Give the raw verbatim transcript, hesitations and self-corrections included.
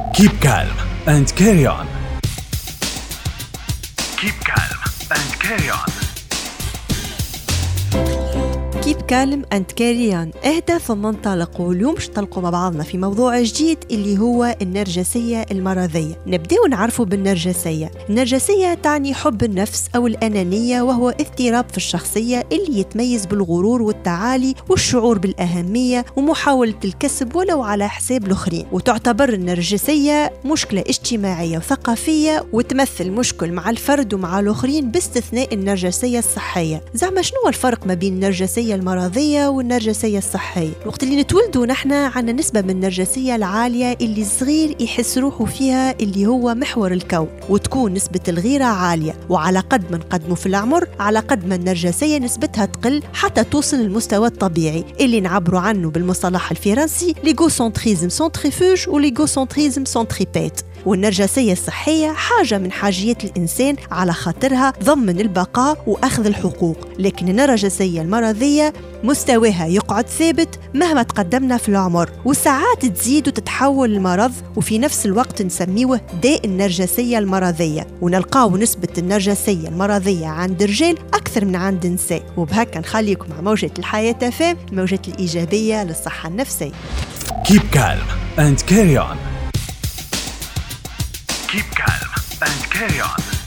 Keep calm and carry on. Keep calm and carry on. Keep calm and carry on. اهدى ثم انطلق. واليوم نطلقوا مع بعضنا في موضوع جديد اللي هو النرجسية المرضية. نبدأ نعرفوا بالنرجسية. النرجسية تعني حب النفس أو الأنانية، وهو اضطراب في الشخصية اللي يتميز بالغرور والتعالي والشعور بالأهمية ومحاولة الكسب ولو على حساب الآخرين. وتعتبر النرجسية مشكلة اجتماعية وثقافية، وتمثل مشكل مع الفرد ومع الآخرين باستثناء النرجسية الصحية. زعما شنو الفرق ما بين النرجسية المرضية والنرجسية الصحية؟ وقت اللي نتولدوا نحن عنا نسبة من النرجسية العالية اللي الصغير يحس روحه فيها اللي هو محور الكون، وتكون نسبة الغيرة عالية، وعلى قد ما نقدموا في العمر على قد ما النرجسية نسبتها تقل حتى توصل للمستوى الطبيعي اللي نعبروا عنه بالمصطلح الفرنسي ليغوسنتريزم سنتريفوج وليغوسنتريزم سنتريبيت. والنرجسية الصحية حاجة من حاجيات الإنسان على خاطرها ضمن البقاء وأخذ الحقوق، لكن النرجسية المرضية مستواها يقعد ثابت مهما تقدمنا في العمر، وساعات تزيد وتتحول المرض، وفي نفس الوقت نسميه داء النرجسية المرضية. ونلقاو نسبة النرجسية المرضية عند الرجال أكثر من عند النساء. وبهكا نخليكم مع موجة الحياة فام، موجة الإيجابية للصحة النفسية. Keep calm and carry on. Keep calm and carry on.